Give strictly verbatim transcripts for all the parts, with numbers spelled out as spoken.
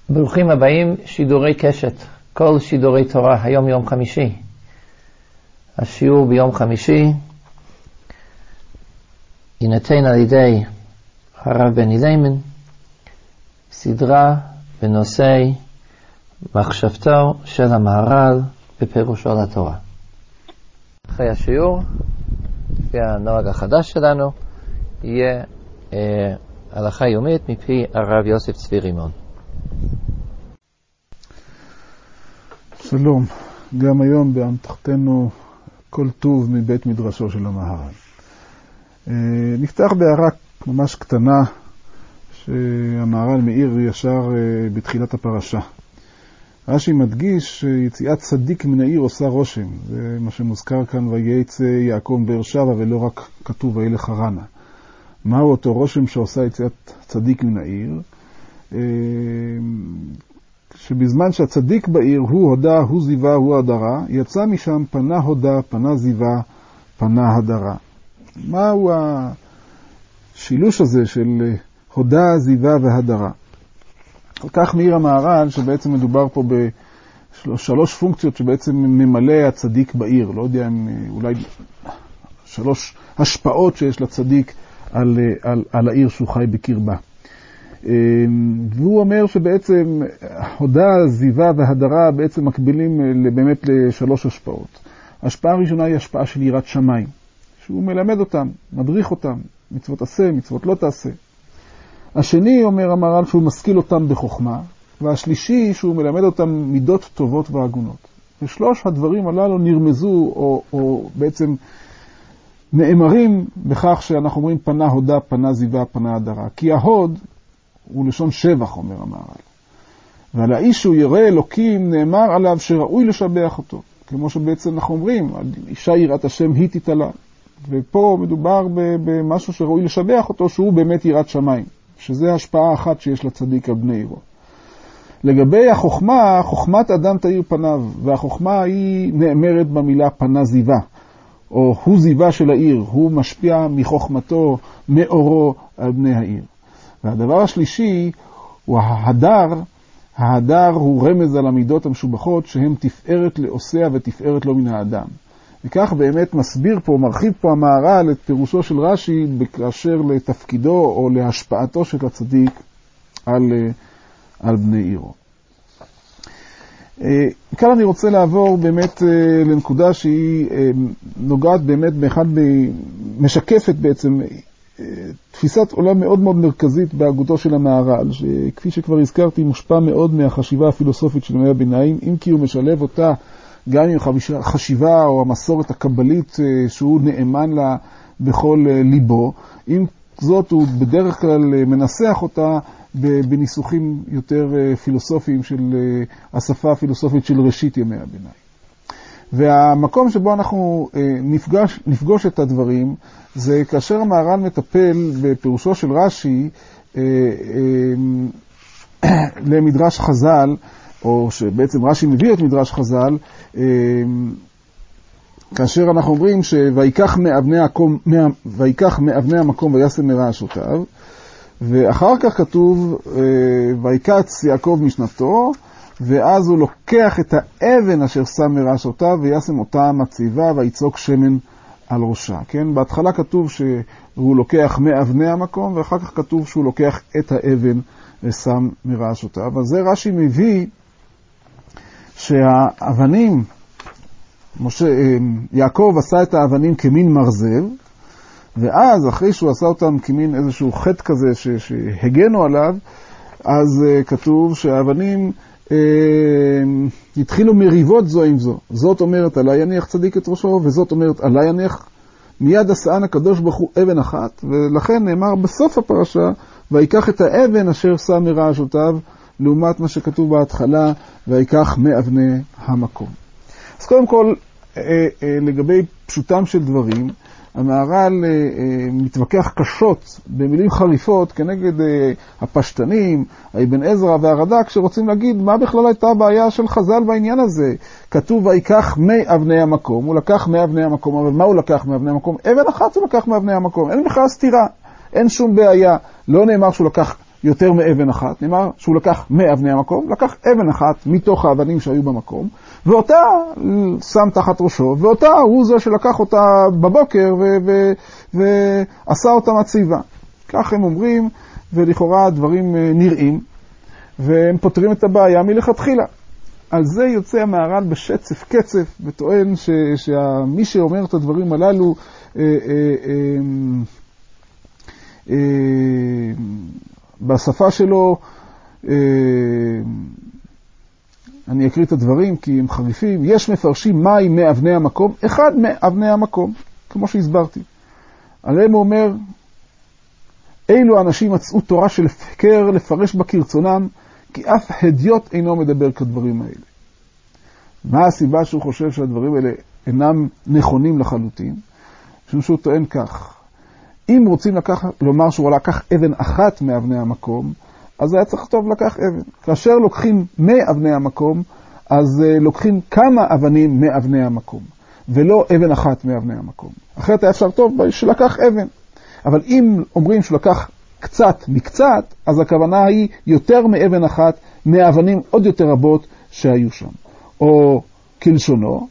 ברוכים הבאים, שידורי קשת, כל שידורי תורה, היום יום חמישי. השיעור ביום חמישי יינתן על ידי הרב בני ליימן, סדרה בנושא מחשבתו של המהר"ל בפירושו לתורה. אחרי השיעור, לפי הנוהג החדש שלנו, יהיה אה, הלכה יומית מפי הרב יוסף צבי רימון. שלום, גם היום באמתחתנו כל טוב מבית מדרשו של המהר"ל. נפתח בהערה ממש קטנה שהמהר"ל מאיר ישר בתחילת הפרשה. רש"י מדגיש שיציאת צדיק מן העיר עושה רושם, זה מה שמוזכר כאן, וייצא יעקב באר שבע, ולא רק כתוב וילך חרנה. מהו אותו רושם שעושה יציאת צדיק מן העיר? שבזמן שהצדיק בעיר הוא הודה, הוא זיווה, הוא הדרה, יצא משם פנה הודה, פנה זיווה, פנה הדרה. מהו השילוש הזה של הודה, זיווה והדרה? על כך מאיר המהר"ל שבעצם מדובר פה בשלוש פונקציות שבעצם ממלא הצדיק בעיר. לא יודע, אולי שלוש השפעות שיש לצדיק על, על, על העיר שהוא חי בקרבה. והוא אומר שבעצם הודה, זיווה והדרה בעצם מקבילים באמת לשלוש השפעות. ההשפעה הראשונה היא השפעה של יראת שמיים, שהוא מלמד אותם, מדריך אותם, מצוות עשה, מצוות לא תעשה. השני אומר המהר"ל שהוא משכיל אותם בחוכמה, והשלישי שהוא מלמד אותם מידות טובות והגונות. ושלוש הדברים הללו נרמזו או, או בעצם נאמרים בכך שאנחנו אומרים פנה הודה, פנה זיווה, פנה הדרה. כי ההוד הוא לשון שבח, אומר המהר"ל. ועל האיש שהוא ירא אלוקים נאמר עליו שראוי לשבח אותו. כמו שבעצם אנחנו אומרים, אישה יראת השם היא תתעלה. ופה מדובר במשהו שראוי לשבח אותו, שהוא באמת יראת שמיים. שזה השפעה אחת שיש לצדיק על בני עירו. לגבי החוכמה, חוכמת אדם תאיר פניו, והחוכמה היא נאמרת במילה פנה זיווה, או הוא זיווה של העיר, הוא משפיע מחוכמתו, מאורו על בני העיר. והדבר השלישי הוא ההדר. ההדר הוא רמז על המידות המשובחות שהם תפארת לעושיה ותפארת לו מן האדם. וכך באמת מסביר פה, מרחיב פה המהר"ל את פירושו של רש"י בקשר לתפקידו או להשפעתו של הצדיק על, על בני עירו. כאן אני רוצה לעבור באמת לנקודה שהיא נוגעת באמת באחד, משקפת בעצם תפיסת עולם מאוד מאוד מרכזית בהגותו של המהר"ל, שכפי שכבר הזכרתי מושפע מאוד מהחשיבה הפילוסופית של ימי הביניים, אם כי הוא משלב אותה גם עם חשיבה או המסורת הקבלית שהוא נאמן לה בכל ליבו. עם זאת הוא בדרך כלל מנסח אותה בניסוחים יותר פילוסופיים של השפה הפילוסופית של ראשית ימי הביניים. והמקום שבו אנחנו נפגש, נפגוש את הדברים זה כאשר המהר"ל מטפל בפירושו של רש"י למדרש חז"ל, או שבעצם רש"י מביא את מדרש חז"ל, כאשר אנחנו אומרים שויקח מאבני המקום, ויקח מאבני המקום וישם מרעשותיו, ואחר כך כתוב ויקץ יעקב משנתו, ואז הוא לוקח את האבן אשר שם מרעשותיו וישם אותה מציבה ויצוק שמן על ראשה. כן? בהתחלה כתוב שהוא לוקח מאבני המקום, ואחר כך כתוב שהוא לוקח את האבן ושם מרעשותיו. אז זה רש"י מביא שהאבנים, משה, יעקב עשה את האבנים כמין מרזב, ואז אחרי שהוא עשה אותם כמין איזשהו חטא כזה שהגנו עליו, אז כתוב שהאבנים אה, התחילו מריבות זו עם זו. זאת אומרת עלי יניח צדיק את ראשו, וזאת אומרת עלי יניח. מיד עשאן הקדוש ברוך הוא אבן אחת, ולכן נאמר בסוף הפרשה ויקח את האבן אשר שם מרעשותיו, לעומת מה שכתוב בהתחלה ויקח מאבני המקום. אז קודם כל לגבי פשוטם של דברים, המהר"ל מתווכח קשות במילים חריפות כנגד הפשטנים, האבן עזרא והרד"ק, שרוצים להגיד מה בכלל הייתה הבעיה של חז"ל בעניין הזה. כתוב ויקח מאבני המקום, הוא לקח מאבני המקום, אבל מה הוא לקח מאבני המקום? אבן אחת הוא לקח מאבני המקום, אין בכלל סתירה, אין שום בעיה. לא נאמר שהוא לקח יותר מאבן אחת, נאמר שהוא לקח מאבני המקום, לקח אבן אחת מתוך האבנים שהיו במקום, ואותה שם תחת ראשו, ואותה הוא זה שלקח אותה בבוקר ו- ו- ועשה אותה מציבה. כך הם אומרים, ולכאורה דברים נראים, והם פותרים את הבעיה מלכתחילה. על זה יוצא המהר"ל בשצף קצף, וטוען ש- שמי שאומר את הדברים הללו, אה, אה, אה, אה, בשפה שלו, אה, אני אקריא את הדברים כי הם חריפים, יש מפרשים מים מאבני המקום, אחד מאבני המקום, כמו שהסברתי. עליהם הוא אומר, אילו אנשים מצאו תורה של הפקר לפרש בה כרצונם, כי אף הדיוט אינו מדבר כדברים האלה. מה הסיבה שהוא חושב שהדברים האלה אינם נכונים לחלוטין? משום שהוא טוען כך, אם רוצים לקח, לומר שהוא לקח אבן אחת מאבני המקום, אז היה צריך טוב לקח אבן. כאשר לוקחים מאבני המקום, אז לוקחים כמה אבנים מאבני המקום, ולא אבן אחת מאבני המקום. אחרת היה אפשר טוב שלקח אבן. אבל אם אומרים שלקח קצת מקצת, אז הכוונה היא יותר מאבן אחת, מאבנים עוד יותר רבות שהיו שם. או כלשונו,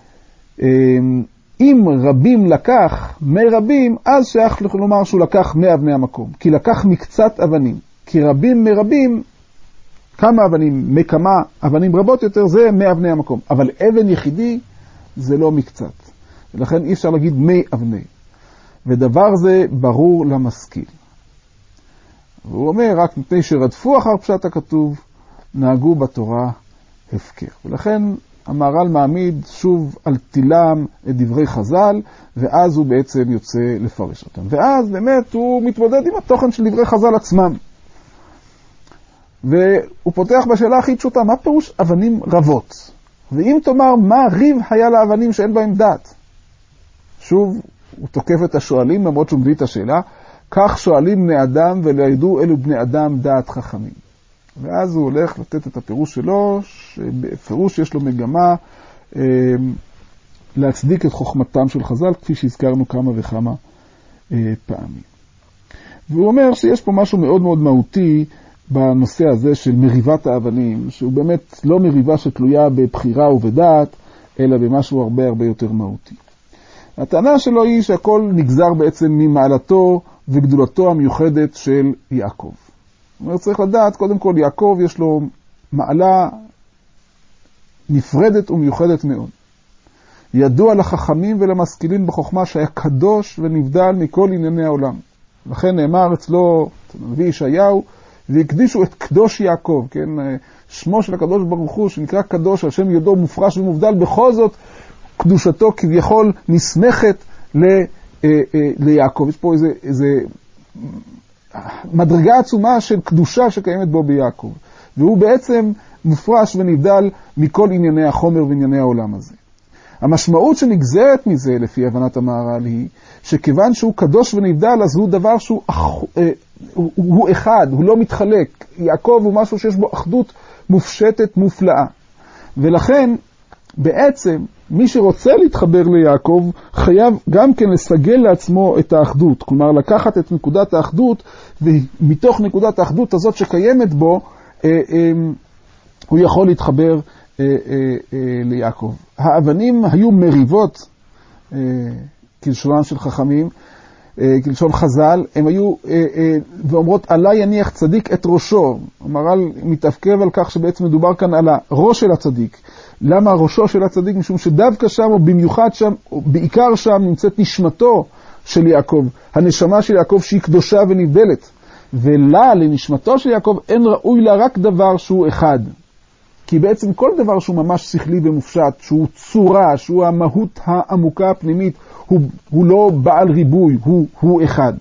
אם רבים לקח מרבים, אז שייך לומר שהוא לקח מאבני המקום. כי לקח מקצת אבנים. כי רבים מרבים, כמה אבנים, מכמה אבנים רבות יותר, זה מאבני המקום. אבל אבן יחידי זה לא מקצת. ולכן אי אפשר להגיד מי אבני. ודבר זה ברור למשכיל. והוא אומר, רק מפני שרדפו אחר פשט הכתוב, נהגו בתורה הפקר. ולכן המהר"ל מעמיד שוב על תילם את דברי חז"ל, ואז הוא בעצם יוצא לפרש אותם. ואז באמת הוא מתמודד עם התוכן של דברי חז"ל עצמם. והוא פותח בשאלה הכי פשוטה, מה פירוש אבנים רבות? ואם תאמר, מה ריב היה לאבנים שאין בהם דעת? שוב, הוא תוקף את השואלים, למרות שהוא מביא את השאלה, כך שואלים בני אדם ולא ידעו אלו בני אדם דעת חכמים. ואז הוא הולך לתת את הפירוש שלו, שבפירוש יש לו מגמה אה, להצדיק את חוכמתם של חז"ל, כפי שהזכרנו כמה וכמה אה, פעמים. והוא אומר שיש פה משהו מאוד מאוד מהותי בנושא הזה של מריבת האבנים, שהוא באמת לא מריבה שתלויה בבחירה ובדעת, אלא במשהו הרבה הרבה יותר מהותי. הטענה שלו היא שהכל נגזר בעצם ממעלתו וגדולתו המיוחדת של יעקב. זאת אומרת, צריך לדעת, קודם כל יעקב יש לו מעלה נפרדת ומיוחדת מאוד. ידוע לחכמים ולמשכילים בחוכמה שהיה קדוש ונבדל מכל ענייני העולם. לכן נאמר אצלו, נביא ישעיהו, והקדישו את קדוש יעקב, כן? שמו של הקדוש ברוך הוא שנקרא קדוש, על שם יודו מופרש ומובדל, בכל זאת קדושתו כביכול נסמכת ל, אה, אה, ליעקב. יש פה איזה, איזה מדרגה עצומה של קדושה שקיימת בו ביעקב. והוא בעצם מופרש ונבדל מכל ענייני החומר וענייני העולם הזה. המשמעות שנגזרת מזה, לפי הבנת המהר"ל, היא שכיוון שהוא קדוש ונבדל, אז הוא דבר שהוא אה, הוא, הוא אחד, הוא לא מתחלק. יעקב הוא משהו שיש בו אחדות מופשטת מופלאה. ולכן, בעצם, מי שרוצה להתחבר ליעקב, חייב גם כן לסגל לעצמו את האחדות. כלומר, לקחת את נקודת האחדות, ומתוך נקודת האחדות הזאת שקיימת בו, אה, אה, הוא יכול להתחבר אה, אה, אה, ליעקב. האבנים היו מריבות, אה, כלשונם של חכמים, כלשון חז"ל, הם היו ואומרות, עלי יניח צדיק את ראשו. המהר"ל מתעכב על כך שבעצם מדובר כאן על הראש של הצדיק. למה ראשו של הצדיק? משום שדווקא שם, או במיוחד שם, או בעיקר שם, נמצאת נשמתו של יעקב, הנשמה של יעקב שהיא קדושה ונבדלת. ולה, לנשמתו של יעקב, אין ראוי לה רק דבר שהוא אחד. כי בעצם כל דבר שהוא ממש שכלי ומופשט, שהוא צורה, שהוא המהות העמוקה הפנימית, הוא, הוא לא בעל ריבוי, הוא, הוא אחד.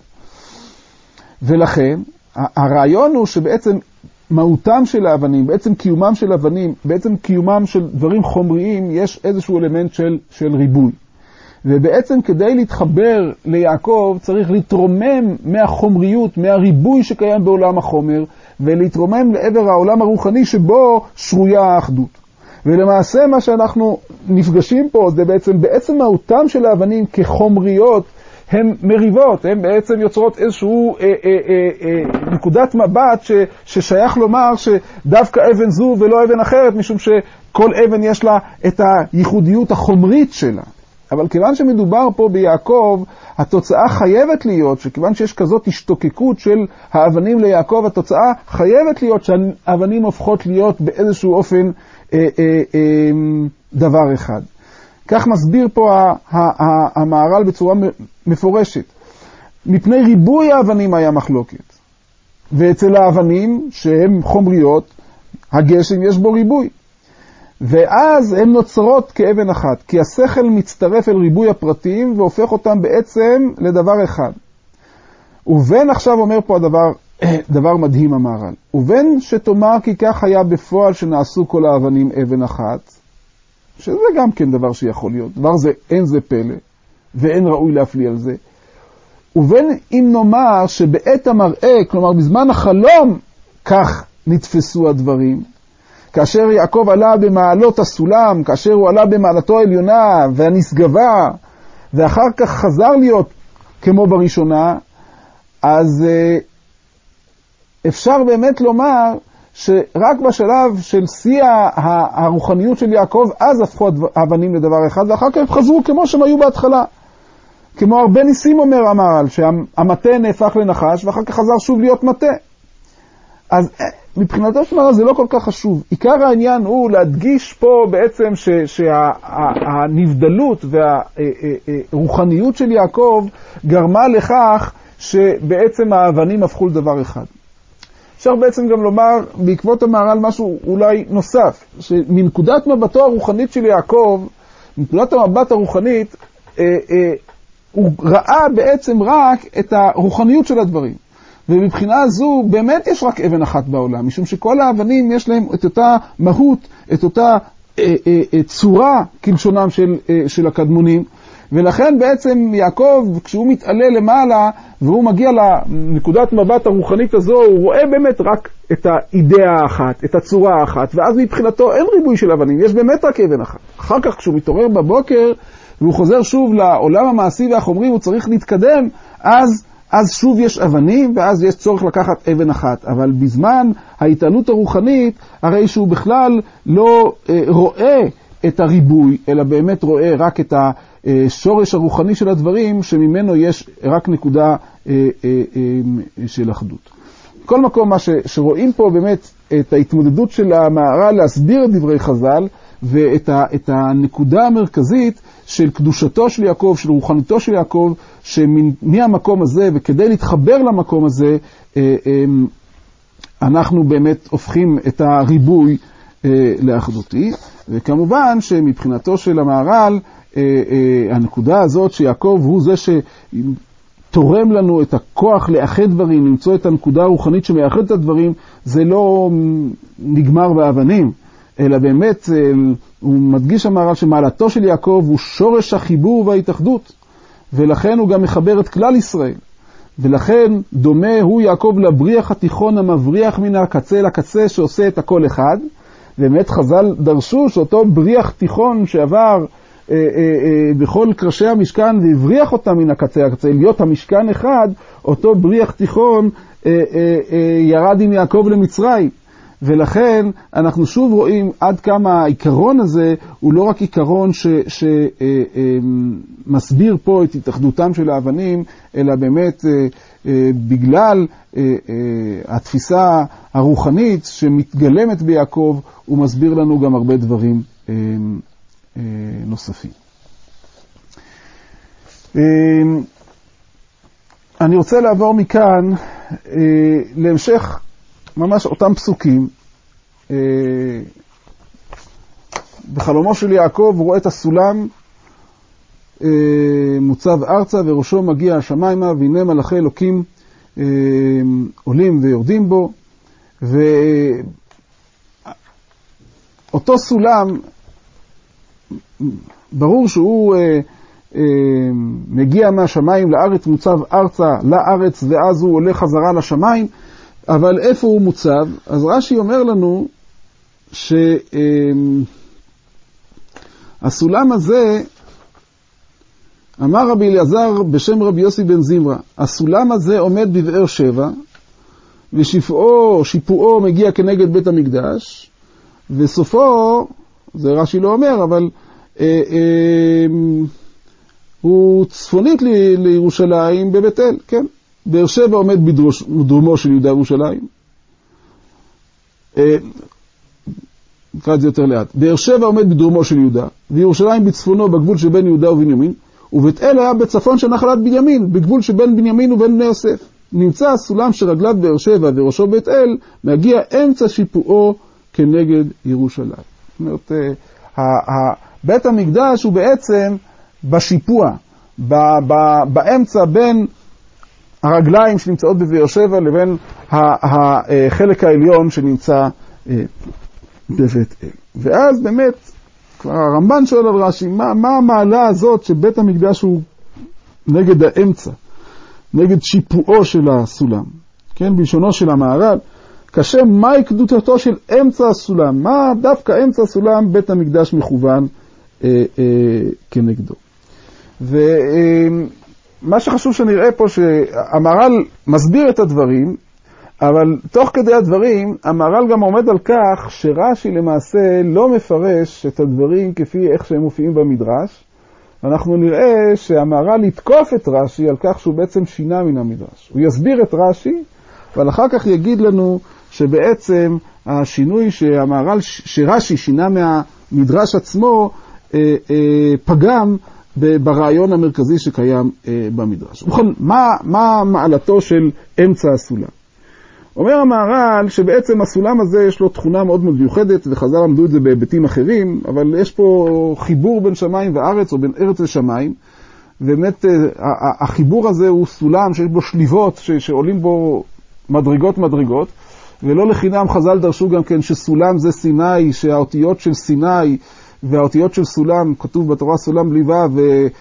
ולכן, הרעיון הוא שבעצם מהותם של האבנים, בעצם קיומם של אבנים, בעצם קיומם של דברים חומריים, יש איזשהו אלמנט של, של ריבוי. ובעצם כדי להתחבר ליעקב צריך להתרומם מהחומריות, מהריבוי שקיים בעולם החומר, ולהתרומם לעבר העולם הרוחני שבו שרויה האחדות. ולמעשה מה שאנחנו נפגשים פה זה בעצם, בעצם מהותם של האבנים כחומריות, הן מריבות, הן בעצם יוצרות איזשהו אה, אה, אה, אה, נקודת מבט ש, ששייך לומר שדווקא אבן זו ולא אבן אחרת, משום שכל אבן יש לה את הייחודיות החומרית שלה. אבל כיוון שמדובר פה ביעקב, התוצאה חייבת להיות, שכיוון שיש כזאת השתוקקות של האבנים ליעקב, התוצאה חייבת להיות שהאבנים הופכות להיות באיזשהו אופן אה, אה, אה, דבר אחד. כך מסביר פה המהר"ל בצורה מפורשת. מפני ריבוי האבנים היה מחלוקת. ואצל האבנים שהן חומריות, הגשם יש בו ריבוי. ואז הן נוצרות כאבן אחת, כי השכל מצטרף אל ריבוי הפרטים והופך אותם בעצם לדבר אחד. ובין עכשיו אומר פה הדבר, דבר מדהים המהר"ל. ובין שתאמר כי כך היה בפועל שנעשו כל האבנים אבן אחת, שזה גם כן דבר שיכול להיות. דבר זה, אין זה פלא, ואין ראוי להפליא על זה. ובין אם נאמר שבעת המראה, כלומר בזמן החלום, כך נתפסו הדברים, כאשר יעקב עלה במעלות הסולם, כאשר הוא עלה במעלתו העליונה והנשגבה, ואחר כך חזר להיות כמו בראשונה, אז אפשר באמת לומר שרק בשלב של שיא הרוחניות של יעקב, אז הפכו האבנים לדבר אחד, ואחר כך חזרו כמו שהם היו בהתחלה. כמו הרבה ניסים אומר המהר"ל, שהמטה נהפך לנחש, ואחר כך חזר שוב להיות מטה. אז מבחינתו של מהר"ל זה לא כל כך חשוב. עיקר העניין הוא להדגיש פה בעצם שהנבדלות והרוחניות של יעקב גרמה לכך שבעצם האבנים הפכו לדבר אחד. אפשר בעצם גם לומר בעקבות המהר"ל משהו אולי נוסף, שמנקודת מבטו הרוחנית של יעקב, מנקודת המבט הרוחנית, הוא ראה בעצם רק את הרוחניות של הדברים. ומבחינה זו באמת יש רק אבן אחת בעולם, משום שכל האבנים יש להם את אותה מהות, את אותה אה, אה, אה, צורה כלשונם של, אה, של הקדמונים, ולכן בעצם יעקב, כשהוא מתעלה למעלה והוא מגיע לנקודת מבט הרוחנית הזו, הוא רואה באמת רק את האידאה האחת, את הצורה האחת, ואז מבחינתו אין ריבוי של אבנים, יש באמת רק אבן אחת. אחר כך כשהוא מתעורר בבוקר והוא חוזר שוב לעולם המעשי והחומרי, הוא צריך להתקדם, אז אז שוב יש אבנים, ואז יש צורך לקחת אבן אחת. אבל בזמן ההתעלות הרוחנית, הרי שהוא בכלל לא אה, רואה את הריבוי, אלא באמת רואה רק את השורש הרוחני של הדברים, שממנו יש רק נקודה אה, אה, אה, של אחדות. בכל מקום, מה ש, שרואים פה באמת את ההתמודדות של המהר"ל להסביר את דברי חז"ל, ואת ה, את הנקודה המרכזית של קדושתו של יעקב, של רוחניתו של יעקב, שמהמקום הזה, וכדי להתחבר למקום הזה, אנחנו באמת הופכים את הריבוי לאחדותי. וכמובן שמבחינתו של המהר"ל, הנקודה הזאת שיעקב הוא זה שתורם לנו את הכוח לאחד דברים, למצוא את הנקודה הרוחנית שמאחד את הדברים, זה לא נגמר באבנים. אלא באמת הוא מדגיש המהר"ל שמעלתו של יעקב הוא שורש החיבור וההתאחדות, ולכן הוא גם מחבר את כלל ישראל. ולכן דומה הוא יעקב לבריח התיכון המבריח מן הקצה לקצה שעושה את הכל אחד. באמת חז"ל דרשו שאותו בריח תיכון שעבר אה, אה, אה, בכל קרשי המשכן והבריח אותם מן הקצה לקצה, להיות המשכן אחד, אותו בריח תיכון אה, אה, אה, ירד עם יעקב למצרים. ולכן אנחנו שוב רואים עד כמה העיקרון הזה הוא לא רק עיקרון שמסביר פה את התאחדותם של האבנים, אלא באמת בגלל התפיסה הרוחנית שמתגלמת ביעקב, הוא מסביר לנו גם הרבה דברים נוספים. אני רוצה לעבור מכאן להמשך ממש אותם פסוקים. בחלומו של יעקב הוא רואה את הסולם מוצב ארצה וראשו מגיע השמיימה, והנה מלאכי אלוקים עולים ויורדים בו. ואותו סולם ברור שהוא מגיע מהשמיים לארץ, מוצב ארצה לארץ, ואז הוא עולה חזרה לשמיים. אבל איפה הוא מוצב? אז רש"י אומר לנו שהסולם הזה, אמר רבי אליעזר בשם רבי יוסי בן זמרה, הסולם הזה עומד בבאר שבע, ושיפועו, שיפועו מגיע כנגד בית המקדש, וסופו, זה רש"י לא אומר, אבל אה, אה, הוא צפונית ל, לירושלים בבית אל, כן? באר שבע עומד בדרוש, בדרומו של יהודה ירושלים. אה, נקרא את זה יותר לאט. באר שבע עומד בדרומו של יהודה, וירושלים בצפונו בגבול שבין יהודה ובנימין, ובית אל היה בצפון של נחלת בנימין, בגבול שבין בנימין ובין בני יוסף. נמצא הסולם שרגליו באר שבע וראשו בית אל, מגיע אמצע שיפועו כנגד ירושלים. זאת אומרת, בית המקדש הוא בעצם בשיפוע, באמצע בין הרגליים שנמצאות בבאר שבע לבין החלק העליון שנמצא בבית אל. ואז באמת, כבר הרמב"ן שואל על רש"י, מה, מה המעלה הזאת שבית המקדש הוא נגד האמצע, נגד שיפועו של הסולם? כן, בלשונו של המהר"ל, כשם מהי קדושתו של אמצע הסולם? מה דווקא אמצע הסולם בית המקדש מכוון אה, אה, כנגדו? ומה אה, שחשוב שנראה פה שהמהר"ל מסביר את הדברים, אבל תוך כדי הדברים, המהר"ל גם עומד על כך שרש"י למעשה לא מפרש את הדברים כפי איך שהם מופיעים במדרש, ואנחנו נראה שהמהר"ל יתקוף את רש"י על כך שהוא בעצם שינה מן המדרש. הוא יסביר את רש"י, אבל אחר כך יגיד לנו שבעצם השינוי שהמהר"ל, שרש"י שינה מהמדרש עצמו, אה, אה, פגם ברעיון המרכזי שקיים אה, במדרש. ובכן, מה, מה מעלתו של אמצע הסולם? אומר המהר"ל שבעצם הסולם הזה יש לו תכונה מאוד מאוד מיוחדת, וחז"ל למדו את זה בהיבטים אחרים, אבל יש פה חיבור בין שמיים וארץ, או בין ארץ לשמיים, ובאמת החיבור הזה הוא סולם שיש בו שליבות, ש- שעולים בו מדרגות מדרגות, ולא לחינם חז"ל דרשו גם כן שסולם זה סיני, שהאותיות של סיני והאותיות של סולם, כתוב בתורה סולם בלי ו'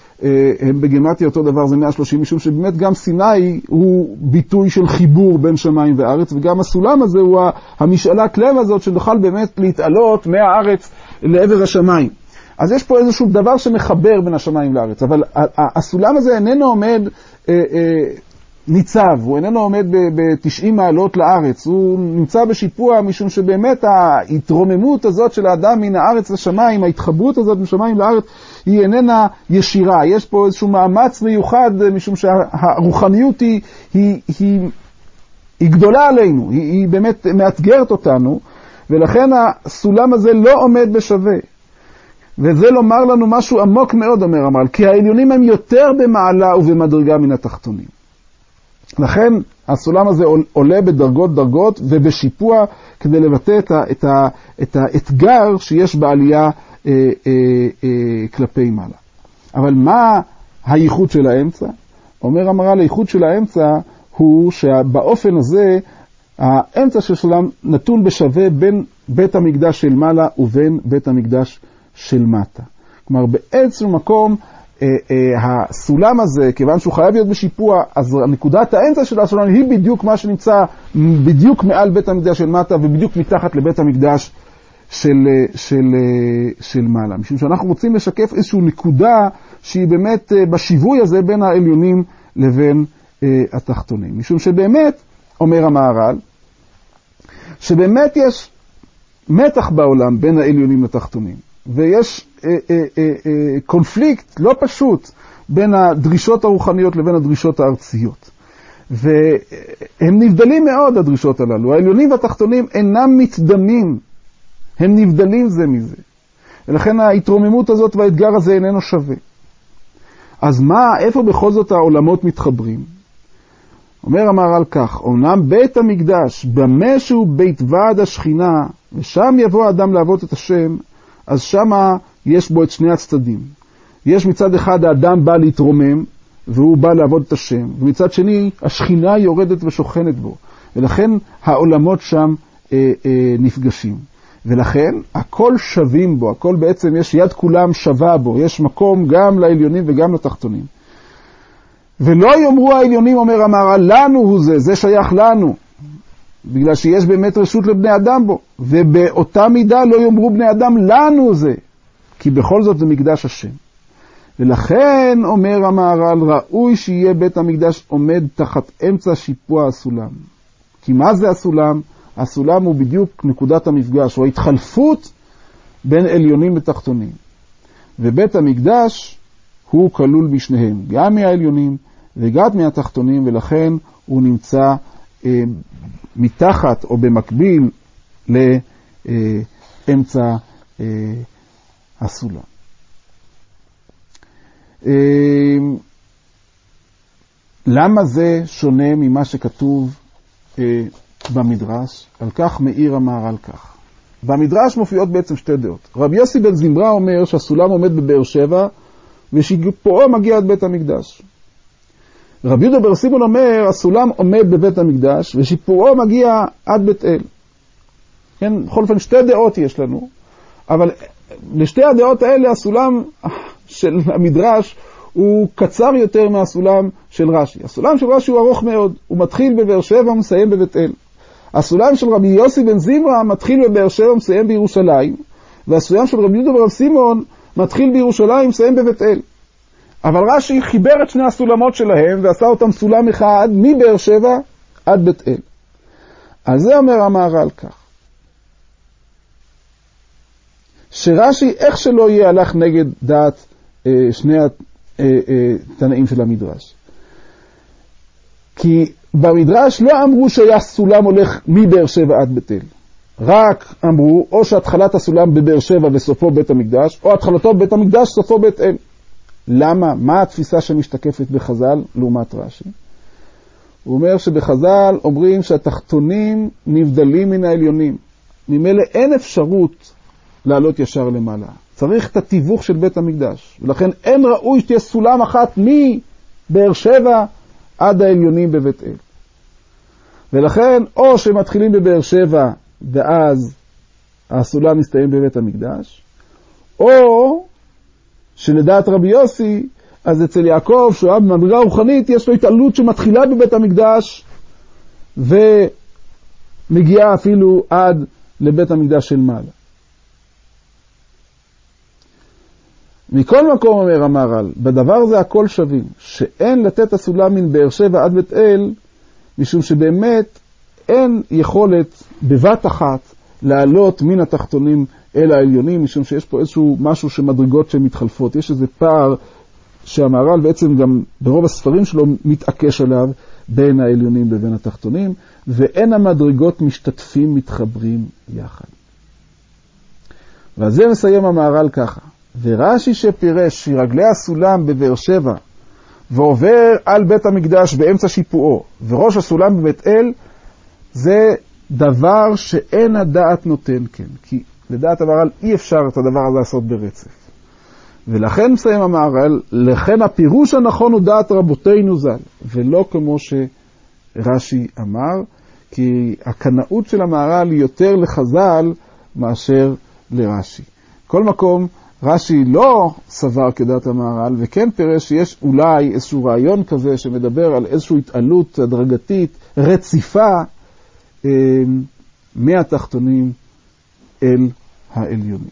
והם בגימטריה אותו דבר, זה מאה ושלושים, משום שבאמת גם סיני הוא ביטוי של חיבור בין שמיים וארץ, וגם הסולם הזה הוא המשאלת לב הזאת שנוכל באמת להתעלות מהארץ לעבר השמיים. אז יש פה איזשהו דבר שמחבר בין השמיים לארץ, אבל הסולם הזה איננו עומד אה, אה, ניצב, הוא איננו עומד ב-תשעים מעלות לארץ, הוא נמצא בשיפוע משום שבאמת ההתרוממות הזאת של האדם מן הארץ לשמיים, ההתחברות הזאת משמיים לארץ, היא איננה ישירה. יש פה איזשהו מאמץ מיוחד משום שהרוחניות היא, היא, היא, היא גדולה עלינו, היא, היא באמת מאתגרת אותנו, ולכן הסולם הזה לא עומד בשווה. וזה לומר לנו משהו עמוק מאוד, אומר המהר"ל, כי העליונים הם יותר במעלה ובמדרגה מן התחתונים. לכן הסולם הזה עולה בדרגות דרגות ובשיפוע כדי לבטא את, ה, את, ה, את האתגר שיש בעלייה אה, אה, אה, כלפי מעלה. אבל מה הייחוד של האמצע? אומר המהר"ל, הייחוד של האמצע הוא שבאופן הזה האמצע של סולם נתון בשווה בין בית המקדש של מעלה ובין בית המקדש של מטה. כלומר באיזשהו מקום אה, אה, הסולם הזה, כיוון שהוא חייב להיות בשיפוע, אז נקודת האמצע של הסולם היא בדיוק מה שנמצא בדיוק מעל בית המקדש של מטה ובדיוק מתחת לבית המקדש של, של, של מעלה. משום שאנחנו רוצים לשקף איזושהי נקודה שהיא באמת אה, בשיווי הזה בין העליונים לבין אה, התחתונים. משום שבאמת, אומר המהר"ל, שבאמת יש מתח בעולם בין העליונים לתחתונים. ויש אה, אה, אה, אה, קונפליקט לא פשוט בין הדרישות הרוחניות לבין הדרישות הארציות. והם נבדלים מאוד, הדרישות הללו. העליונים והתחתונים אינם מתדמים, הם נבדלים זה מזה. ולכן ההתרוממות הזאת והאתגר הזה איננו שווה. אז מה, איפה בכל זאת העולמות מתחברים? אומר המהר"ל כך, אומנם בית המקדש, במה שהוא בית ועד השכינה, ושם יבוא האדם לעבוד את השם, אז שמה יש בו את שני הצדדים. יש מצד אחד האדם בא להתרומם, והוא בא לעבוד את השם, ומצד שני השכינה יורדת ושוכנת בו, ולכן העולמות שם אה, אה, נפגשים. ולכן הכל שווים בו, הכל בעצם יש יד כולם שווה בו, יש מקום גם לעליונים וגם לתחתונים. ולא יאמרו העליונים, אומר המהר"ל, לנו הוא זה, זה שייך לנו, בגלל שיש באמת רשות לבני אדם בו, ובאותה מידה לא יאמרו בני אדם לנו זה, כי בכל זאת זה מקדש השם. ולכן אומר המהר"ל, ראוי שיהיה בית המקדש עומד תחת אמצע שיפוע הסולם. כי מה זה הסולם? הסולם הוא בדיוק נקודת המפגש, הוא ההתחלפות בין עליונים ותחתונים. ובית המקדש הוא כלול בשניהם, גם מהעליונים וגם מהתחתונים, ולכן הוא נמצא אה, מתחת או במקביל לאמצע אה, הסולם. אה, למה זה שונה ממה שכתוב אה, במדרש? על כך מאיר המהר"ל כך. במדרש מופיעות בעצם שתי דעות. רבי יוסי בן זמרה אומר שהסולם עומד בבאר שבע ושיפועו מגיע עד בית המקדש. רבי יהודה בר סימון אומר הסולם עומד בבית המקדש ושיפועו מגיע עד בית אל. כן, בכל אופן שתי דעות יש לנו, אבל לשתי הדעות האלה הסולם של המדרש הוא קצר יותר מהסולם של רש"י. הסולם של רש"י הוא ארוך מאוד, הוא מתחיל בבאר שבע ומסיים בבית אל. הסולם של רבי יוסי בן זמרה מתחיל בבאר שבע ומסיים בירושלים, והסולם של רבי יהודה בר סימון מתחיל בירושלים ומסיים בבית אל. אבל רש"י חיבר את שני הסולמות שלהם ועשה אותם סולם אחד מבאר שבע עד בית אל. על זה אומר המהר"ל כך, שרש"י איך שלא יהיה הלך נגד דעת אה, שני התנאים אה, אה, של המדרש. כי במדרש לא אמרו שהיה סולם הולך מבאר שבע עד בית אל. רק אמרו או שהתחלת הסולם בבאר שבע וסופו בית המקדש, או התחלתו בבית המקדש סופו בית אל. למה? מה התפיסה שמשתקפת בחז"ל לעומת רש"י? הוא אומר שבחז"ל אומרים שהתחתונים נבדלים מן העליונים. ממילא אין אפשרות לעלות ישר למעלה. צריך את התיווך של בית המקדש. ולכן אין ראוי שתהיה סולם אחת מבאר שבע עד העליונים בבית אל. ולכן או שמתחילים בבאר שבע ואז הסולם מסתיים בבית המקדש, או שלדעת רבי יוסי, אז אצל יעקב, שהוא היה במדרגה רוחנית, יש לו התעלות שמתחילה בבית המקדש, ומגיעה אפילו עד לבית המקדש של מעלה. מכל מקום אומר המהר"ל, בדבר זה הכל שווים, שאין לתת הסולם מן באר שבע עד בית אל, משום שבאמת אין יכולת בבת אחת לעלות מן התחתונים אל העליונים, משום שיש פה איזשהו משהו שמדרגות שמתחלפות. יש איזה פער שהמהר"ל בעצם גם ברוב הספרים שלו מתעקש עליו בין העליונים לבין התחתונים, ואין המדרגות משתתפים מתחברים יחד. ועל זה מסיים המהר"ל ככה, ורש"י שפירש שרגלי הסולם בבאר שבע ועובר על בית המקדש באמצע שיפועו וראש הסולם בבית אל, זה דבר שאין הדעת נותן כן, כי לדעת המהר"ל אי אפשר את הדבר הזה לעשות ברצף. ולכן מסיים המהר"ל, לכן הפירוש הנכון הוא דעת רבותינו ז"ל, ולא כמו שרש"י אמר, כי הקנאות של המהר"ל היא יותר לחז"ל מאשר לרש"י. כל מקום, רש"י לא סבר כדעת המהר"ל, וכן פירש שיש אולי איזשהו רעיון כזה שמדבר על איזושהי התעלות הדרגתית, רציפה, אה, מהתחתונים אל העליונים.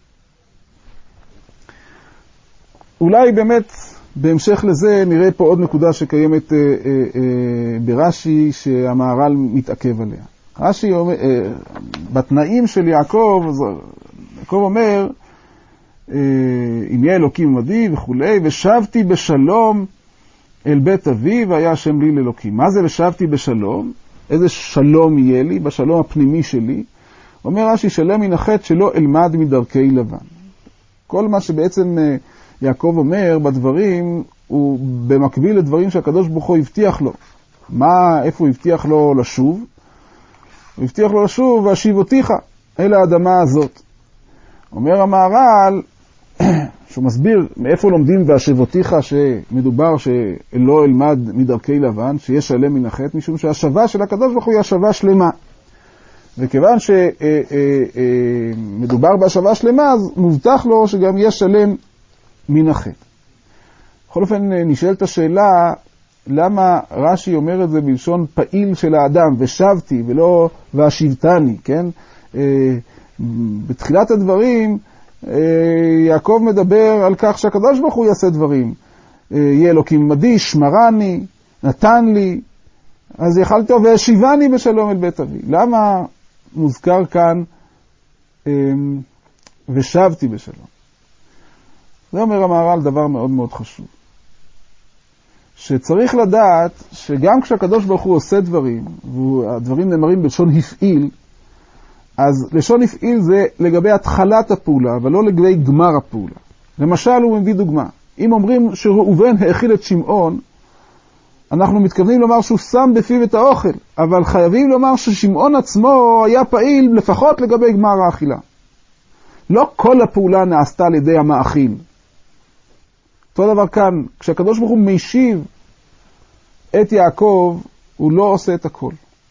אולי באמת בהמשך לזה נראה פה עוד נקודה שקיימת אה, אה, אה, ברש"י שהמהר"ל מתעכב עליה. רש"י אומר, אה, בתנאים של יעקב, יעקב אומר, אה, אם יהיה אלוקים עמדי וכולי, ושבתי בשלום אל בית אבי והיה השם לי לאלוקים. מה זה ושבתי בשלום? איזה שלום יהיה לי? בשלום הפנימי שלי. אומר רש"י, שלם מן החטא שלא אלמד מדרכי לבן. כל מה שבעצם יעקב אומר בדברים, הוא במקביל לדברים שהקדוש ברוך הוא הבטיח לו. מה, איפה הוא הבטיח לו לשוב? הוא הבטיח לו לשוב, והשיבותיך אל האדמה הזאת. אומר המהר"ל, שהוא מסביר מאיפה לומדים והשיבותיך שמדובר שלא אלמד מדרכי לבן, שיש שלם מן החטא, משום שהשבה של הקדוש ברוך הוא היא השבה שלמה. וכיוון שמדובר בהשבה שלמה, אז מובטח לו שגם יש שלם מן החטא. בכל אופן נשאלת השאלה, למה רש"י אומר את זה בלשון פעיל של האדם, ושבתי ולא והשיבתני, כן? בתחילת הדברים יעקב מדבר על כך שהקדוש ברוך הוא יעשה דברים. יהיה אלוקים עמדי, שמרני, נתן לי, אז יכלתי והשיבני בשלום אל בית אבי. למה מוזכר כאן ושבתי בשלום? זה אומר המהר"ל דבר מאוד מאוד חשוב. שצריך לדעת שגם כשהקדוש ברוך הוא עושה דברים, והדברים נאמרים בלשון הפעיל, אז לשון הפעיל זה לגבי התחלת הפעולה, אבל לא לגבי גמר הפעולה. למשל הוא מביא דוגמה. אם אומרים שראובן האכיל את שמעון, אנחנו מתכוונים לומר שהוא שם בפיו את האוכל, אבל חייבים לומר ששמעון עצמו היה פעיל לפחות לגבי גמר האכילה. לא כל הפעולה נעשתה על ידי המאכיל. אותו דבר כאן, כשהקדוש ברוך הוא משיב את יעקב, הוא לא עושה את הכל.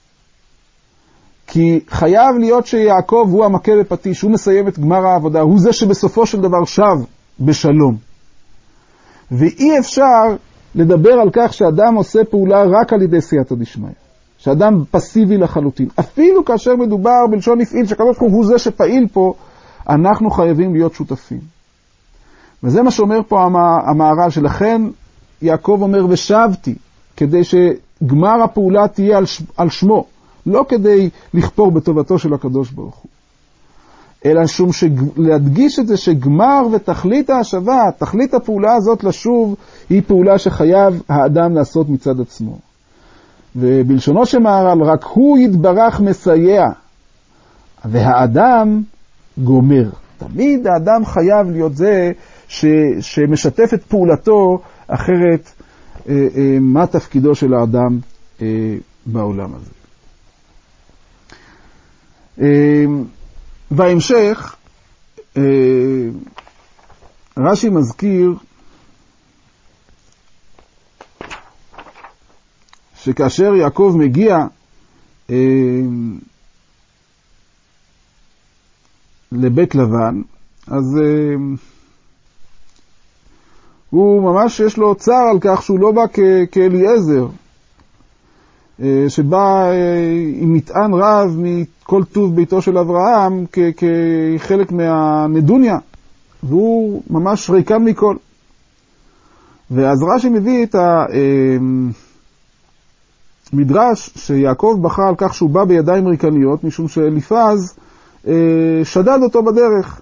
כי חייב להיות שיעקב הוא המכה בפטיש, הוא מסיים את גמר העבודה, הוא זה שבסופו של דבר שב בשלום. ואי אפשר לדבר על כך שאדם עושה פעולה רק על ידי סייעתא דשמיא, שאדם פסיבי לחלוטין. אפילו כאשר מדובר בלשון הפעיל, שהקדוש ברוך הוא זה שפעיל פה, אנחנו חייבים להיות שותפים. וזה מה שאומר פה המהר"ל, שלכן יעקב אומר ושבתי, כדי שגמר הפעולה תהיה על שמו, לא כדי לכפור בטובתו של הקדוש ברוך הוא, אלא שום להדגיש את זה שגמר ותכלית ההשבה, תכלית הפעולה הזאת לשוב, היא פעולה שחייב האדם לעשות מצד עצמו. ובלשונו של מהר"ל, רק הוא יתברך מסייע, והאדם גומר. תמיד האדם חייב להיות זה ש, שמשתף את פעולתו, אחרת אה, אה, מה תפקידו של האדם אה, בעולם הזה. אה, בהמשך, אה, רש"י מזכיר שכאשר יעקב מגיע אה, לבית לבן, אז uh, הוא ממש יש לו צער על כך שהוא לא בא כ- כאליעזר, uh, שבא uh, עם מטען רב מכל טוב ביתו של אברהם כ- כחלק מהנדוניה, והוא ממש ריקם מכל. ואז רש"י מביא את המדרש שיעקב בכה על כך שהוא בא בידיים ריקניות, משום שאליפז uh, שדד אותו בדרך.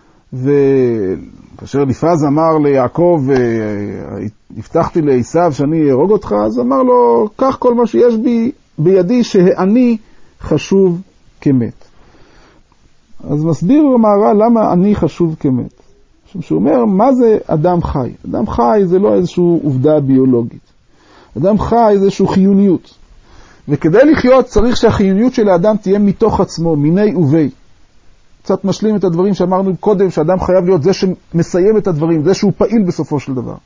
וכאשר אליפז אמר ליעקב, הבטחתי לעשיו שאני ארוג אותך, אז אמר לו, קח כל מה שיש בי בידי שאני חשוב כמת. אז מסביר המהר"ל למה אני חשוב כמת. שהוא אומר, מה זה אדם חי? אדם חי זה לא איזושהי עובדה ביולוגית. אדם חי זה איזושהי חיוניות. וכדי לחיות צריך שהחיוניות של האדם תהיה מתוך עצמו, מיני ובי. קצת משלים את הדברים שאמרנו קודם, שאדם חייב להיות זה שמסיים את הדברים, זה שהוא פעיל בסופו של דבר.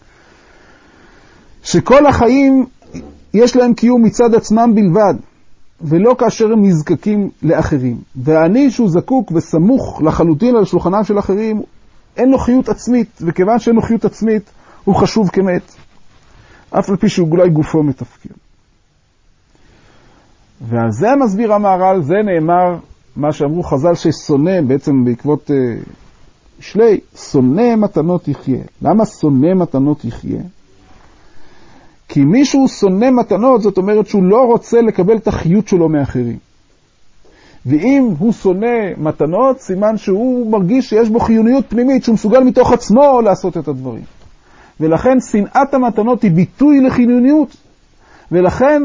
שכל החיים יש להם קיום מצד עצמם בלבד, ולא כאשר הם נזקקים לאחרים. והאני שהוא זקוק וסמוך לחלוטין על שולחנם של אחרים, אין לו חיות עצמית, וכיוון שאין לו חיות עצמית, הוא חשוב כמת. אף על פי שאולי גופו מתפקיר. ועל זה מסביר המהר"ל, זה נאמר, מה שאמרו חז"ל ששונא, בעצם בעקבות uh, שלי, שונא מתנות יחיה. למה שונא מתנות יחיה? כי מישהו שונא מתנות, זאת אומרת שהוא לא רוצה לקבל את החיות שלו מאחרים. ואם הוא שונא מתנות, סימן שהוא מרגיש שיש בו חיוניות פנימית, שהוא מסוגל מתוך עצמו לעשות את הדברים. ולכן שנאת המתנות היא ביטוי לחיוניות. ולכן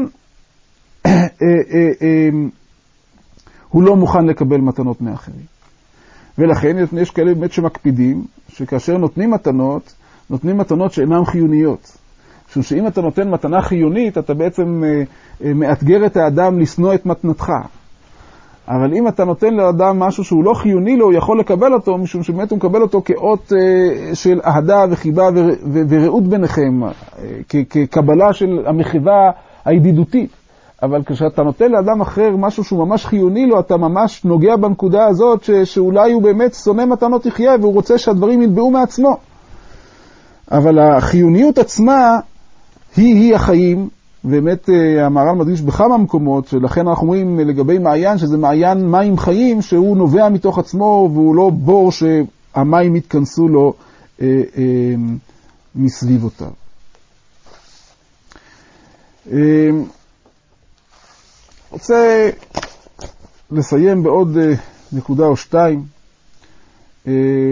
הוא לא מוכן לקבל מתנות מאחרים. ולכן יש כאלה באמת שמקפידים, שכאשר נותנים מתנות, נותנים מתנות שאינן חיוניות. משום שאם אתה נותן מתנה חיונית, אתה בעצם מאתגר את האדם לשנוא את מתנתך. אבל אם אתה נותן לאדם משהו שהוא לא חיוני לו, הוא יכול לקבל אותו, משום שבאמת הוא מקבל אותו כאות של אהדה וחיבה ורעות ביניכם, כקבלה של המחיבה הידידותית. אבל כשאתה נותן לאדם אחר משהו שהוא ממש חיוני לו, אתה ממש נוגע בנקודה הזאת ש- שאולי הוא באמת שונא מתנות יחיה, והוא רוצה שהדברים ינבעו מעצמו. אבל החיוניות עצמה היא-היא החיים, ובאמת המהר"ל מדגיש בכמה מקומות, שלכן אנחנו אומרים לגבי מעיין, שזה מעיין מים חיים, שהוא נובע מתוך עצמו, והוא לא בור המים התכנסו לו אה, אה, מסביב אותה. אה, רוצה לסיים בעוד אה, נקודה או שתיים. אה,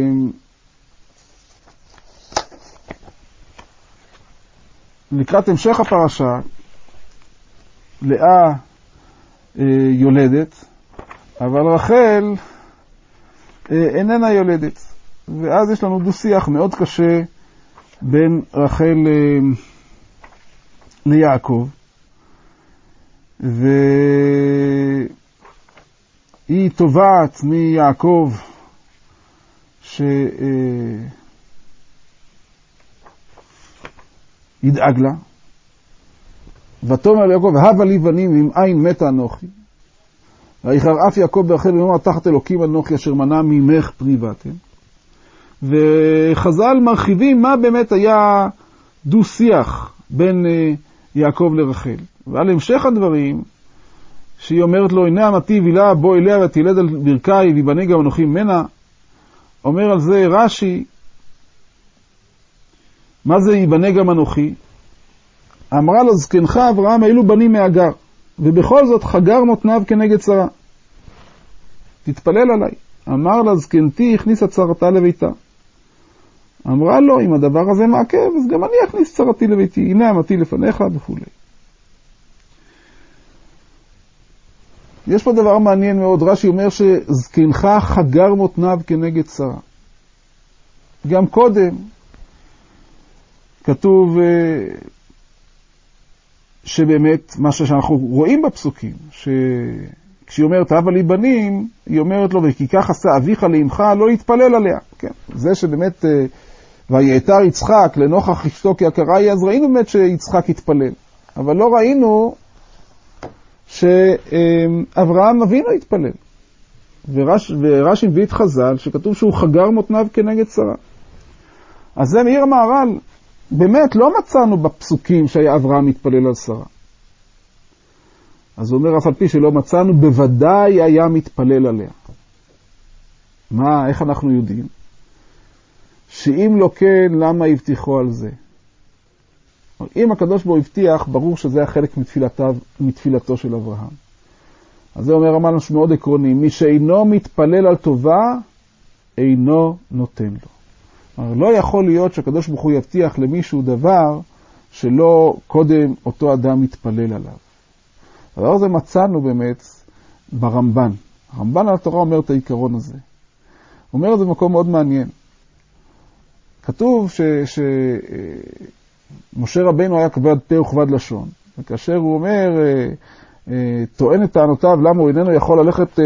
לקראת המשך הפרשה, לאה אה, יולדת, אבל רחל אה, איננה יולדת. ואז יש לנו דו-שיח מאוד קשה בין רחל אה, ליעקב, והיא תובעת מיעקב ש... אה, ידאג לה, ותאמר ליעקב, הבה לי בנים ואם אין מתה אנוכי. ויחר אף יעקב ברחל ואמר, תחת אלוקים אנוכי אשר מנע ממך פרי בטן. וחז"ל מרחיבים מה באמת היה דו שיח בין יעקב לרחל. ועל המשך הדברים, שהיא אומרת לו, הנה אמתי וילה, בוא אליה ותלד על ברכי ויבנה גם אנוכי ממנה. אומר על זה רש"י, מה זה ייבנה גם אנוכי? אמרה לו זקנך אברהם, אילו בנים מהגר, ובכל זאת חגר מותניו כנגד שרה. תתפלל עליי. אמר לה זקנתי, הכניסה צרתה לביתה. אמרה לו, אם הדבר הזה מעכב, אז גם אני אכניס צרתי לביתי. הנה אמתי לפניך וכו'. יש פה דבר מעניין מאוד. רש"י אומר שזקנך חגר מותניו כנגד שרה. גם קודם, כתוב שבאמת מה שאנחנו רואים בפסוקים, שכשהיא אומרת הבה לי בנים, היא אומרת לו וכי כך עשה אביך לאמך, לא יתפלל עליה. כן? זה שבאמת ויעתר יצחק לנוכח אשתו כי יקרה היא, אז ראינו באמת שיצחק יתפלל, אבל לא ראינו שאברהם אבינו יתפלל. ורש, ורש"י מביא את חז"ל שכתוב שהוא חגר מותניו כנגד שרה. אז זה מאיר המהר"ל, באמת לא מצאנו בפסוקים שהיה אברהם מתפלל על שרה. אז הוא אומר, אף על פי שלא מצאנו, בוודאי היה מתפלל עליה. מה, איך אנחנו יודעים? שאם לא כן, למה הבטיחו על זה? אם הקדוש ברוך הוא הבטיח, ברור שזה היה חלק מתפילתו, מתפילתו של אברהם. אז זה אומר אמרנו מאוד עקרוני, מי שאינו מתפלל על טובה, אינו נותן לו. כלומר, לא יכול להיות שהקדוש ברוך הוא יבטיח למישהו דבר שלא קודם אותו אדם מתפלל עליו. הדבר הזה מצאנו באמת ברמב"ן. הרמב"ן על התורה אומר את העיקרון הזה. הוא אומר את זה במקום מאוד מעניין. כתוב שמשה רבנו היה כבד פה וכבד לשון. וכאשר הוא אומר, טוען את טענותיו, למה הוא איננו יכול ללכת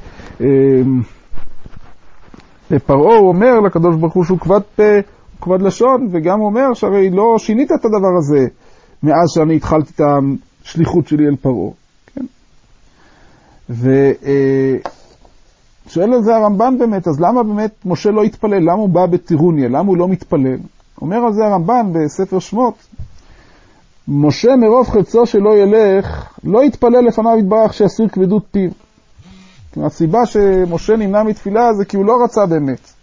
לפרעה, הוא אומר לקדוש ברוך הוא שהוא כבד פה וכבד לשון, וגם הוא אומר שהרי לא שינית את הדבר הזה מאז שאני התחלתי את השליחות שלי אל פרעה. כן? ושואל על זה הרמב"ן באמת, אז למה באמת משה לא התפלל? למה הוא בא בטירוניה? למה הוא לא מתפלל? אומר על זה הרמב"ן בספר שמות, משה מרוב חצו שלא ילך, לא יתפלל לפניו יתברך שיסיר כבדות פיו. הסיבה שמשה נמנע מתפילה זה כי הוא לא רצה באמת.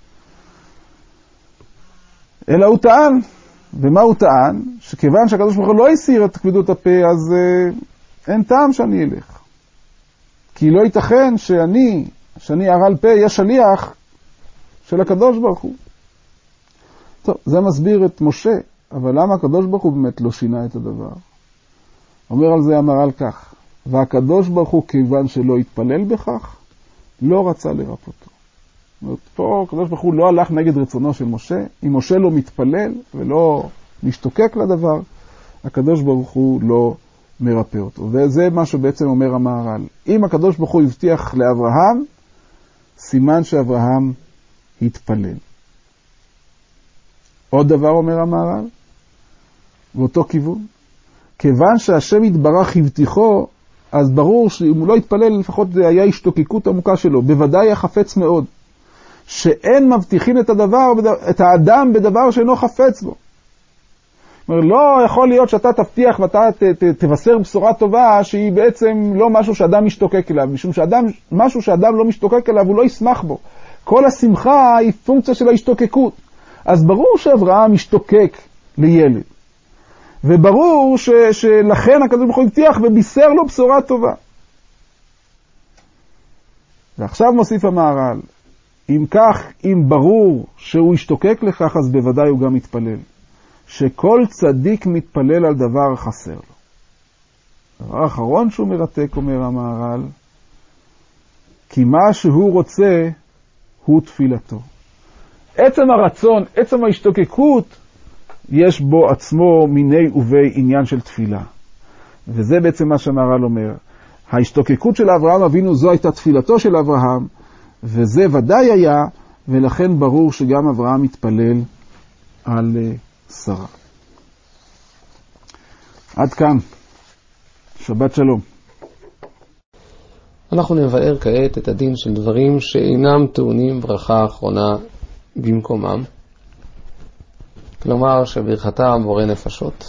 אלא הוא טען, ומה הוא טען? שכיוון שהקדוש ברוך הוא לא הסיר את כבדות הפה, אז אה, אין טעם שאני אלך. כי לא ייתכן שאני, שאני הרל פה, יש שליח של הקדוש ברוך הוא. טוב, זה מסביר את משה, אבל למה הקדוש ברוך הוא באמת לא שינה את הדבר? אומר על זה המהר"ל כך, והקדוש ברוך הוא כיוון שלא התפלל בכך, לא רצה לרפאותו. זאת אומרת, פה הקדוש ברוך הוא לא הלך נגד רצונו של משה, אם משה לא מתפלל ולא משתוקק לדבר, הקדוש ברוך הוא לא מרפא אותו. וזה מה שבעצם אומר המהר"ל. אם הקדוש ברוך הוא הבטיח לאברהם, סימן שאברהם התפלל. עוד דבר אומר המהר"ל, באותו כיוון, כיוון שהשם יתברך הבטיחו, אז ברור שאם הוא לא יתפלל, לפחות זה היה השתוקקות עמוקה שלו. בוודאי החפץ מאוד, שאין מבטיחים את הדבר, את האדם בדבר שאינו חפץ בו. זאת אומרת, לא יכול להיות שאתה תבטיח ואתה ת, ת, תבשר בשורה טובה שהיא בעצם לא משהו שאדם משתוקק אליו, משום שאדם, משהו שאדם לא משתוקק אליו הוא לא ישמח בו. כל השמחה היא פונקציה של ההשתוקקות. אז ברור שאברהם משתוקק לילד. וברור ש, שלכן הקדוש ברוך הוא הבטיח ובישר לו בשורה טובה. ועכשיו מוסיף המהר"ל, אם כך, אם ברור שהוא ישתוקק לכך, אז בוודאי הוא גם מתפלל. שכל צדיק מתפלל על דבר חסר לו. דבר האחרון שהוא מרתק, אומר המהר"ל, כי מה שהוא רוצה הוא תפילתו. עצם הרצון, עצם ההשתוקקות, יש בו עצמו מיני ובי עניין של תפילה. וזה בעצם מה שהמהר"ל אומר. ההשתוקקות של אברהם אבינו זו הייתה תפילתו של אברהם, וזה ודאי היה, ולכן ברור שגם אברהם מתפלל על שרה. עד כאן. שבת שלום. אנחנו נבאר כעת את הדין של דברים שאינם טעונים ברכה אחרונה במקומם. כלומר שברכתם בורא נפשות.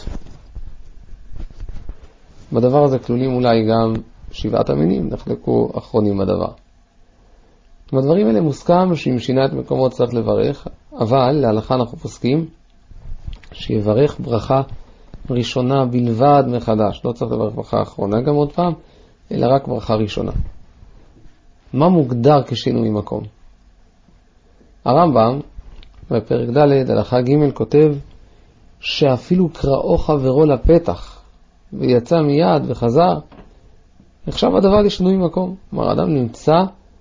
בדבר הזה כלולים אולי גם שבעת המינים, נחלקו אחרונים בדבר. בדברים האלה מוסכם שאם שינה את מקומו צריך לברך, אבל להלכה אנחנו פוסקים שיברך ברכה ראשונה בלבד מחדש. לא צריך לברך ברכה אחרונה גם עוד פעם, אלא רק ברכה ראשונה. מה מוגדר כשינוי מקום? הרמב"ם בפרק ד' הלכה ג' כותב שאפילו קראו חברו לפתח ויצא מיד וחזר, נחשב הדבר לשינוי מקום. כלומר, האדם נמצא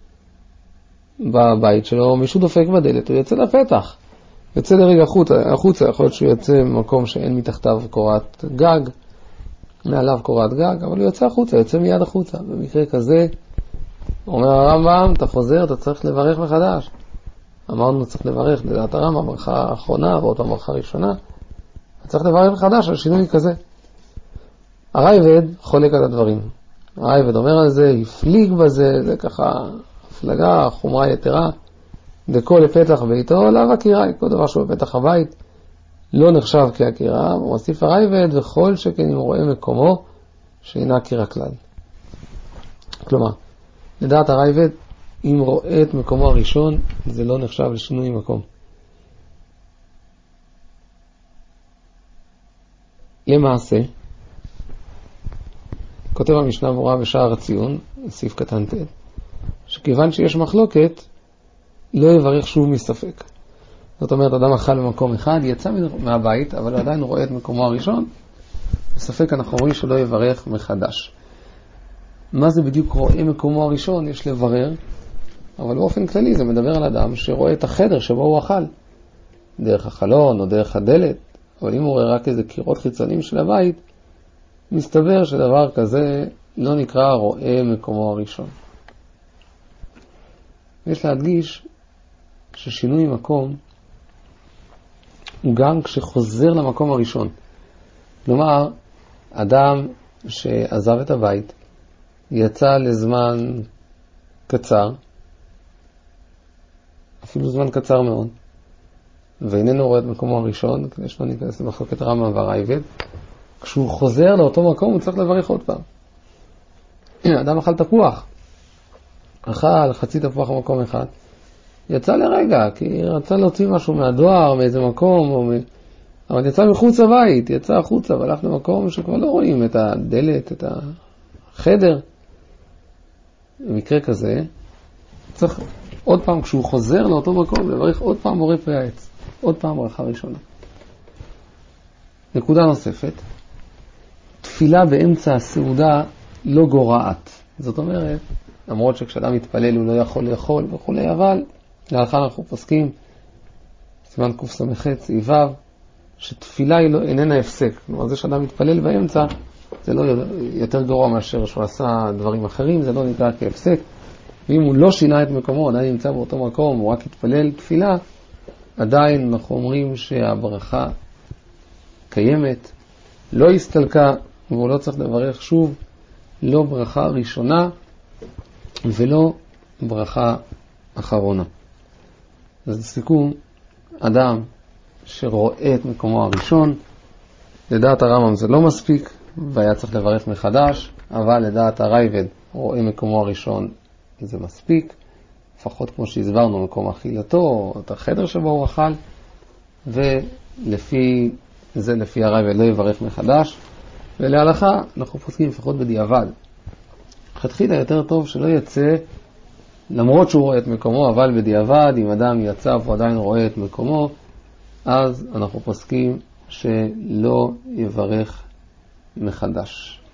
בבית שלו, מישהו דופק בדלת, הוא יוצא לפתח, יוצא לרגע החוצה, יכול להיות שהוא יוצא במקום שאין מתחתיו קורת גג, מעליו קורת גג, אבל הוא יוצא החוצה, יוצא מיד החוצה. במקרה כזה, אומר הרמב"ם, אתה חוזר, אתה צריך לברך מחדש. אמרנו צריך לברך, לדעת הרמב"ם, ברכה האחרונה ועוד פעם ברכה ראשונה, אתה צריך לברך מחדש על שינוי כזה. הרייבד חולק על הדברים. הרייבד אומר על זה, הפליג בזה, זה ככה הפלגה, חומרה יתרה, דקו לפתח ביתו, לאו הקירה, כל דבר שהוא בפתח הבית, לא נחשב כהקירה, הוא מוסיף הרייבד, וכל שכן אם רואה מקומו, שאינה קירה כלל. כלומר, לדעת הרייבד, אם רואה את מקומו הראשון, זה לא נחשב לשינוי מקום. למעשה, כותב המשנה ברורה בשער הציון, סעיף קטן ט', שכיוון שיש מחלוקת, לא יברך שוב מספק. זאת אומרת, אדם אכל במקום אחד, יצא מהבית, אבל עדיין רואה את מקומו הראשון, בספק אנחנו רואים שלא יברך מחדש. מה זה בדיוק רואה מקומו הראשון? יש לברר, אבל באופן כללי זה מדבר על אדם שרואה את החדר שבו הוא אכל, דרך החלון או דרך הדלת, אבל אם הוא רואה רק איזה קירות חיצוניים של הבית, מסתבר שדבר כזה לא נקרא רואה מקומו הראשון. יש להדגיש ששינוי מקום הוא גם כשחוזר למקום הראשון. כלומר, אדם שעזב את הבית, יצא לזמן קצר, אפילו זמן קצר מאוד, ואיננו רואה את מקומו הראשון, כדי שלא ניכנס למחלוקת רמב"ם והרייבד, כשהוא חוזר לאותו מקום הוא צריך לברך עוד פעם. הנה, אדם אכל תפוח, אכל חצי תפוח במקום אחד, יצא לרגע, כי רצה להוציא משהו מהדואר, מאיזה מקום, או מ... אבל יצא מחוץ הבית, יצא החוצה והלך למקום שכבר לא רואים את הדלת, את החדר. במקרה כזה, צריך עוד פעם, כשהוא חוזר לאותו מקום, לברך עוד פעם בורא פרי העץ, עוד פעם ברכה ראשונה. נקודה נוספת, תפילה באמצע הסעודה לא גורעת. זאת אומרת, למרות שכשאדם מתפלל הוא לא יכול לאכול וכו', אבל להלכה אנחנו פוסקים, סימן קס"ח סעיף ו', שתפילה היא לא, איננה הפסק. כלומר, זה שאדם מתפלל באמצע, זה לא יותר גרוע מאשר שהוא עשה דברים אחרים, זה לא נקרא כהפסק. ואם הוא לא שינה את מקומו, עדיין נמצא באותו מקום, הוא רק התפלל תפילה, עדיין אנחנו אומרים שהברכה קיימת, לא הסתלקה, והוא לא צריך לברך שוב, לא ברכה ראשונה ולא ברכה אחרונה. אז לסיכום, אדם שרואה את מקומו הראשון, לדעת הרמב"ם זה לא מספיק, והיה צריך לברך מחדש, אבל לדעת הרייבד רואה מקומו הראשון זה מספיק, לפחות כמו שהסברנו, מקום אכילתו, את החדר שבו הוא אכל, ולפי זה, לפי הרב, לא יברך מחדש, ולהלכה אנחנו פוסקים לפחות בדיעבד. חתחילה יותר טוב שלא יצא, למרות שהוא רואה את מקומו, אבל בדיעבד, אם אדם יצא והוא עדיין רואה את מקומו, אז אנחנו פוסקים שלא יברך מחדש.